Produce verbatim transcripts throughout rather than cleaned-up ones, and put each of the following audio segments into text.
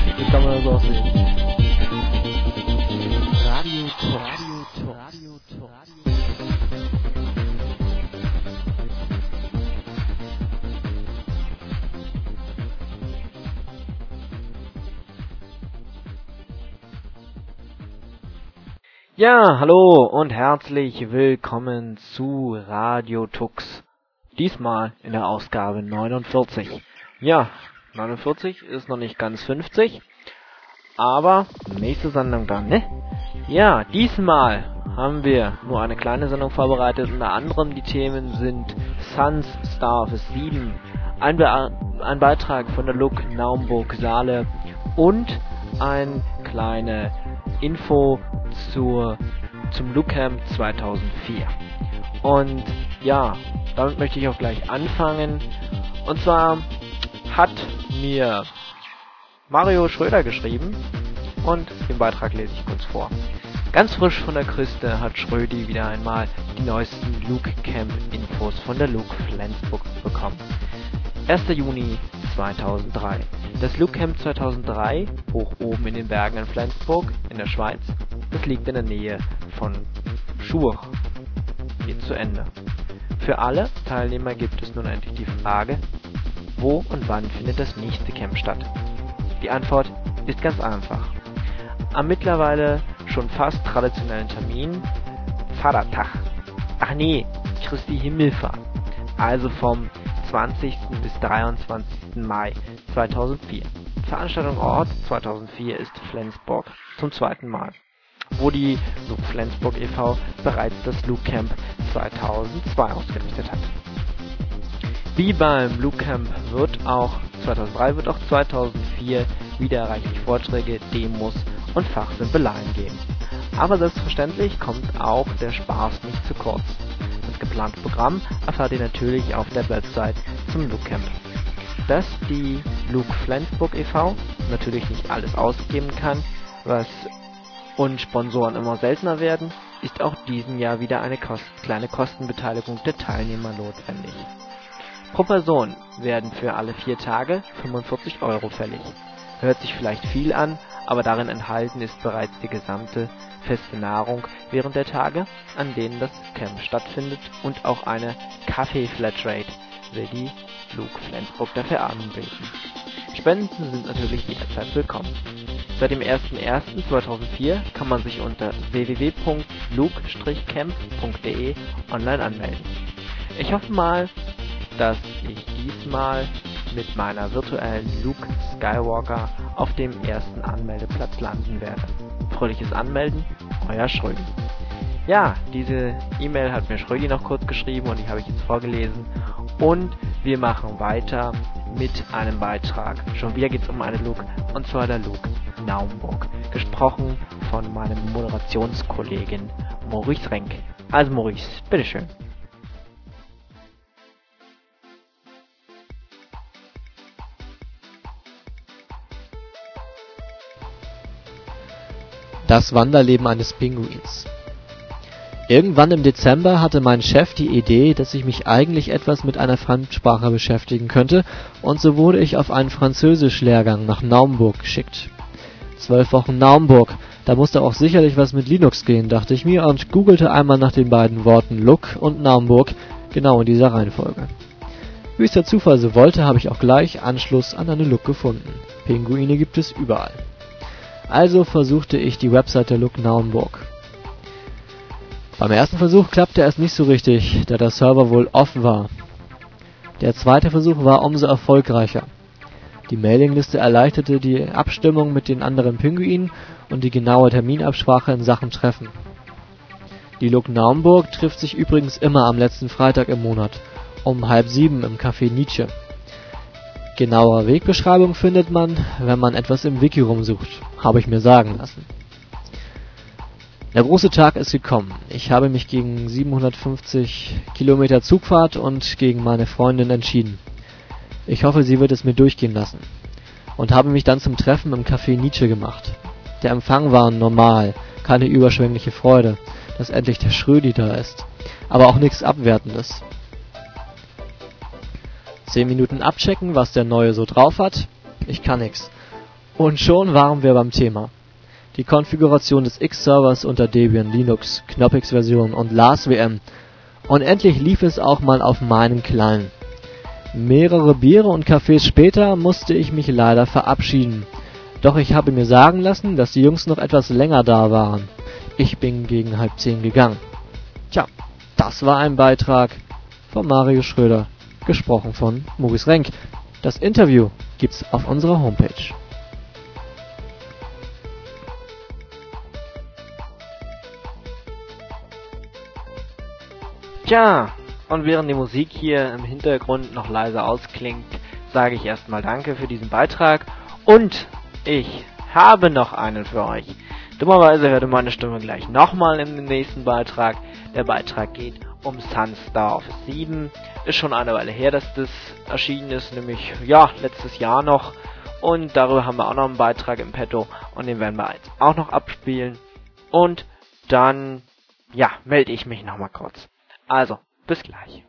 Das kann man so auch sehen. Radio Tor, Radio Tor, Radio Tor, Ja, hallo und herzlich willkommen zu Radio Tux. Diesmal in der Ausgabe neunundvierzig. Ja, neunundvierzig ist noch nicht ganz fünfzig, aber nächste Sendung dann, ne? Ja, diesmal haben wir nur eine kleine Sendung vorbereitet. Unter anderem die Themen sind Suns Star of sieben, ein, Be- ein Beitrag von der Look Naumburg-Saale und ein kleine Info zur, zum Lookcamp zweitausendvier. Und ja, damit möchte ich auch gleich anfangen. Und zwar hat mir Mario Schröder geschrieben und den Beitrag lese ich kurz vor. Ganz frisch von der Küste hat Schrödi wieder einmal die neuesten Lookcamp-Infos von der Look Flensburg bekommen. erster Juni zweitausenddrei. Das Lookcamp zweitausenddrei, hoch oben in den Bergen in Flensburg in der Schweiz, das liegt in der Nähe von Schurch, geht zu Ende. Für alle Teilnehmer gibt es nun endlich die Frage, wo und wann findet das nächste Camp statt? Die Antwort ist ganz einfach. Am mittlerweile schon fast traditionellen Termin Vatertag. Ach nee, Christi Himmelfahrt. Also vom zwanzigsten bis dreiundzwanzigsten Mai zweitausendvier. Veranstaltungsort zweitausendvier ist Flensburg zum zweiten Mal, wo die Look Flensburg e V bereits das Lookcamp zweitausendzwei ausgerichtet hat. Wie beim Lookcamp wird auch zweitausenddrei wird auch zweitausendvier wieder reichlich Vorträge, Demos und Fachsimpeleien geben. Aber selbstverständlich kommt auch der Spaß nicht zu kurz. Das geplante Programm erfahrt ihr natürlich auf der Website zum Lookcamp. Dass die Look Flensburg e V natürlich nicht alles ausgeben kann, was und Sponsoren immer seltener werden, ist auch diesem Jahr wieder eine Kost- kleine Kostenbeteiligung der Teilnehmer notwendig. Pro Person werden für alle vier Tage fünfundvierzig Euro fällig. Hört sich vielleicht viel an, aber darin enthalten ist bereits die gesamte feste Nahrung während der Tage, an denen das Camp stattfindet, und auch eine Kaffee-Flatrate will die Look Flensburg dafür anbieten. Spenden sind natürlich jederzeit willkommen. Seit dem ersten ersten zweitausendvier kann man sich unter w w w punkt look camp punkt d e online anmelden. Ich hoffe mal, dass ich diesmal mit meiner virtuellen Luke Skywalker auf dem ersten Anmeldeplatz landen werde. Fröhliches Anmelden, euer Schrödi. Ja, diese E-Mail hat mir Schrödi noch kurz geschrieben und die habe ich jetzt vorgelesen. Und wir machen weiter mit einem Beitrag. Schon wieder geht es um eine Look, und zwar der Look Naumburg. Gesprochen von meinem Moderationskollegin Maurice Renk. Also Maurice, bitteschön. Das Wanderleben eines Pinguins. Irgendwann im Dezember hatte mein Chef die Idee, dass ich mich eigentlich etwas mit einer Fremdsprache beschäftigen könnte, und so wurde ich auf einen Französisch-Lehrgang nach Naumburg geschickt. Zwölf Wochen Naumburg, da musste auch sicherlich was mit Linux gehen, dachte ich mir, und googelte einmal nach den beiden Worten Look und Naumburg, genau in dieser Reihenfolge. Wie es der Zufall so wollte, habe ich auch gleich Anschluss an eine Look gefunden. Pinguine gibt es überall. Also versuchte ich die Website der Look Naumburg. Beim ersten Versuch klappte es nicht so richtig, da der Server wohl off war. Der zweite Versuch war umso erfolgreicher. Die Mailingliste erleichterte die Abstimmung mit den anderen Pinguinen und die genaue Terminabsprache in Sachen Treffen. Die Look Naumburg trifft sich übrigens immer am letzten Freitag im Monat, um halb sieben im Café Nietzsche. Genauere Wegbeschreibung findet man, wenn man etwas im Wiki rumsucht, habe ich mir sagen lassen. Der große Tag ist gekommen. Ich habe mich gegen siebenhundertfünfzig Kilometer Zugfahrt und gegen meine Freundin entschieden. Ich hoffe, sie wird es mir durchgehen lassen. Und habe mich dann zum Treffen im Café Nietzsche gemacht. Der Empfang war normal, keine überschwängliche Freude, dass endlich der Schrödi da ist, aber auch nichts Abwertendes. Zehn Minuten abchecken, was der Neue so drauf hat. Ich kann nix. Und schon waren wir beim Thema. Die Konfiguration des X-Servers unter Debian Linux, Knoppix-Version und LastVM. Und endlich lief es auch mal auf meinem Kleinen. Mehrere Biere und Kaffees später musste ich mich leider verabschieden. Doch ich habe mir sagen lassen, dass die Jungs noch etwas länger da waren. Ich bin gegen halb zehn gegangen. Tja, das war ein Beitrag von Mario Schröder, gesprochen von Maurice Renk. Das Interview gibt's auf unserer Homepage. Tja, und während die Musik hier im Hintergrund noch leise ausklingt, sage ich erstmal Danke für diesen Beitrag und ich habe noch einen für euch. Dummerweise hörte meine Stimme gleich nochmal in dem nächsten Beitrag. Der Beitrag geht um Sun Star Office sieben. Ist schon eine Weile her, dass das erschienen ist, nämlich ja letztes Jahr noch. Und darüber haben wir auch noch einen Beitrag im Petto und den werden wir jetzt auch noch abspielen. Und dann, ja, melde ich mich nochmal kurz. Also, bis gleich.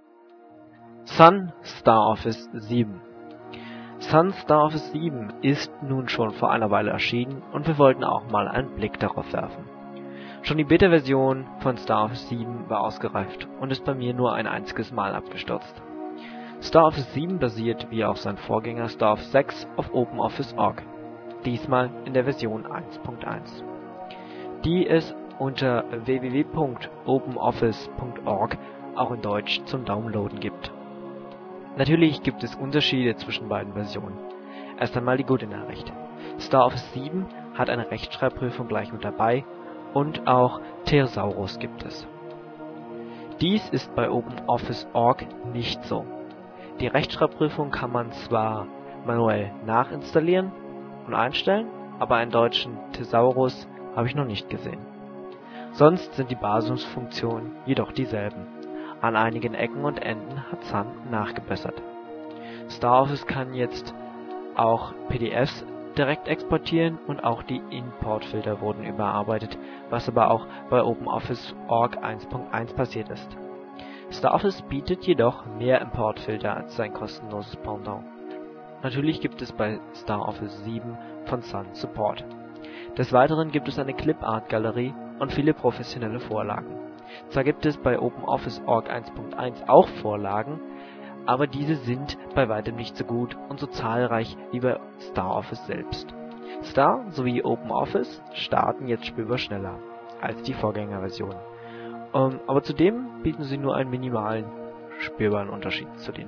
Sun Star Office sieben. Sun Star Office sieben ist nun schon vor einer Weile erschienen und wir wollten auch mal einen Blick darauf werfen. Schon die Beta-Version von Star Office sieben war ausgereift und ist bei mir nur ein einziges Mal abgestürzt. Star Office sieben basiert, wie auch sein Vorgänger Star Office sechs, auf OpenOffice Punkt org, diesmal in der Version eins Punkt eins, die es unter w w w Punkt openoffice Punkt org auch in Deutsch zum Downloaden gibt. Natürlich gibt es Unterschiede zwischen beiden Versionen. Erst einmal die gute Nachricht. Star Office sieben hat eine Rechtschreibprüfung gleich mit dabei und auch Thesaurus gibt es. Dies ist bei OpenOffice Punkt org nicht so. Die Rechtschreibprüfung kann man zwar manuell nachinstallieren und einstellen, aber einen deutschen Thesaurus habe ich noch nicht gesehen. Sonst sind die Basisfunktionen jedoch dieselben. An einigen Ecken und Enden hat Sun nachgebessert. StarOffice kann jetzt auch P D Fs direkt exportieren und auch die Importfilter wurden überarbeitet, was aber auch bei OpenOffice Punkt org eins Punkt eins passiert ist. StarOffice bietet jedoch mehr Importfilter als sein kostenloses Pendant. Natürlich gibt es bei StarOffice sieben von Sun Support. Des Weiteren gibt es eine Clipart-Galerie und viele professionelle Vorlagen. Zwar gibt es bei OpenOffice Punkt org eins Punkt eins auch Vorlagen, aber diese sind bei weitem nicht so gut und so zahlreich wie bei StarOffice selbst. Star sowie OpenOffice starten jetzt spürbar schneller als die Vorgängerversion. Um, aber zudem bieten sie nur einen minimalen spürbaren Unterschied zu den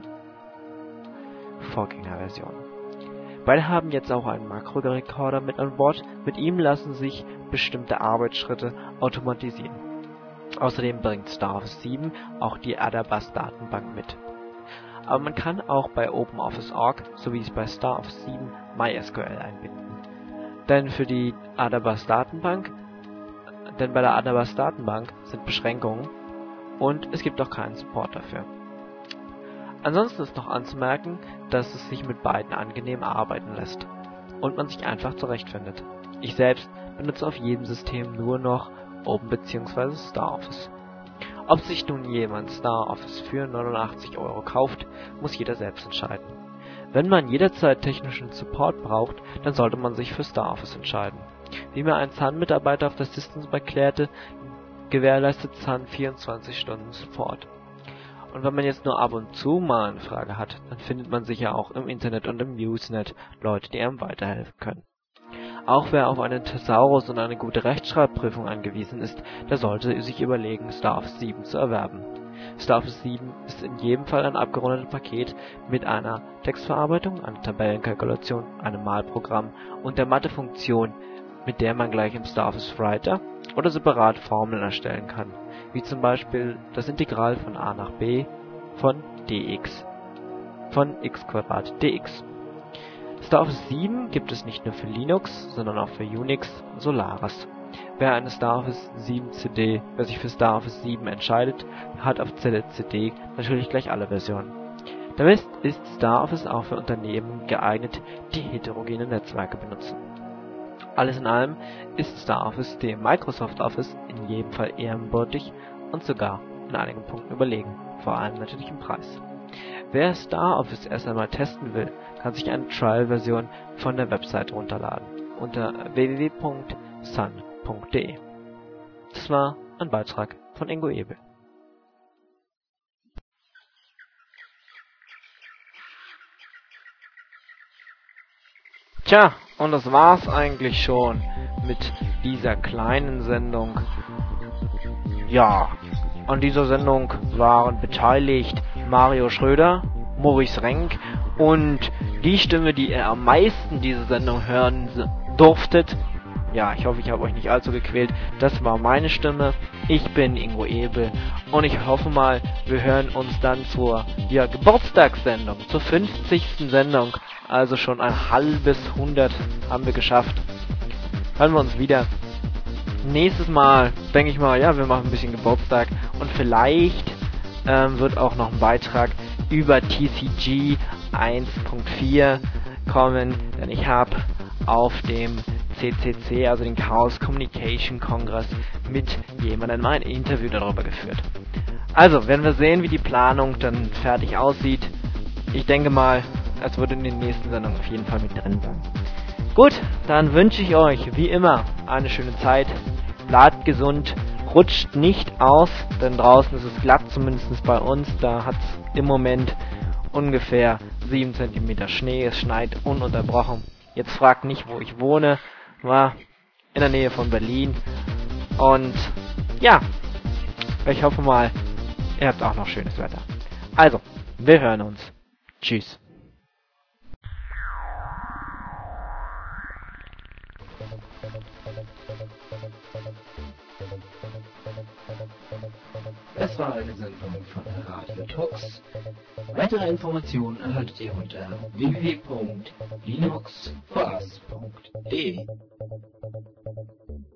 Vorgängerversionen. Beide haben jetzt auch einen Makrorekorder mit an Bord, mit ihm lassen sich bestimmte Arbeitsschritte automatisieren. Außerdem bringt StarOffice sieben auch die Adabas-Datenbank mit. Aber man kann auch bei OpenOffice Punkt org, so wie es bei StarOffice sieben, MySQL einbinden. Denn für die Adabas-Datenbank, denn bei der Adabas-Datenbank sind Beschränkungen und es gibt auch keinen Support dafür. Ansonsten ist noch anzumerken, dass es sich mit beiden angenehm arbeiten lässt und man sich einfach zurechtfindet. Ich selbst benutze auf jedem System nur noch Open bzw. StarOffice. Ob sich nun jemand StarOffice für neunundachtzig Euro kauft, muss jeder selbst entscheiden. Wenn man jederzeit technischen Support braucht, dann sollte man sich für StarOffice entscheiden. Wie mir ein Sun-Mitarbeiter auf der Systems erklärte, gewährleistet Sun vierundzwanzig Stunden Support. Und wenn man jetzt nur ab und zu mal eine Frage hat, dann findet man sicher auch im Internet und im Usenet Leute, die einem weiterhelfen können. Auch wer auf einen Thesaurus und eine gute Rechtschreibprüfung angewiesen ist, der sollte sich überlegen, StarOffice sieben zu erwerben. StarOffice sieben ist in jedem Fall ein abgerundetes Paket mit einer Textverarbeitung, einer Tabellenkalkulation, einem Malprogramm und der Mathefunktion, mit der man gleich im StarOffice Writer oder separat Formeln erstellen kann, wie zum Beispiel das Integral von a nach b von dx von x Quadrat dx. StarOffice sieben gibt es nicht nur für Linux, sondern auch für Unix und Solaris. Wer eine StarOffice sieben C D, wer sich für StarOffice sieben entscheidet, hat auf Zelle C D natürlich gleich alle Versionen. Damit ist StarOffice auch für Unternehmen geeignet, die heterogene Netzwerke benutzen. Alles in allem ist StarOffice dem Microsoft Office in jedem Fall ehrenwürdig und sogar in einigen Punkten überlegen, vor allem natürlich im Preis. Wer Star Office erst einmal testen will, kann sich eine Trial-Version von der Website runterladen unter w w w punkt sun punkt d e. Das war ein Beitrag von Ingo Ebel. Tja, und das war's eigentlich schon mit dieser kleinen Sendung. Ja, an dieser Sendung waren beteiligt Mario Schröder, Maurice Renk und die Stimme, die ihr am meisten diese Sendung hören durftet. Ja, ich hoffe, ich habe euch nicht allzu gequält. Das war meine Stimme. Ich bin Ingo Ebel und ich hoffe mal, wir hören uns dann zur ja, Geburtstagssendung, zur fünfzigsten Sendung. Also schon ein halbes Hundert haben wir geschafft. Hören wir uns wieder. Nächstes Mal denke ich mal, ja, wir machen ein bisschen Geburtstag und vielleicht ähm, wird auch noch ein Beitrag über T C G eins Punkt vier kommen, denn ich habe auf dem C C C, also den Chaos Communication Congress, mit jemandem ein Interview darüber geführt. Also, werden wir sehen, wie die Planung dann fertig aussieht. Ich denke mal, es wird in den nächsten Sendungen auf jeden Fall mit drin sein. Gut, dann wünsche ich euch wie immer eine schöne Zeit. Bleibt gesund, rutscht nicht aus, denn draußen ist es glatt, zumindest bei uns. Da hat es im Moment ungefähr sieben Zentimeter Schnee, es schneit ununterbrochen. Jetzt fragt nicht, wo ich wohne, war in der Nähe von Berlin. Und ja, ich hoffe mal, ihr habt auch noch schönes Wetter. Also, wir hören uns. Tschüss. Das war eine Sendung von Radio Tux. Weitere Informationen erhaltet ihr unter w w w punkt linux for us punkt d e.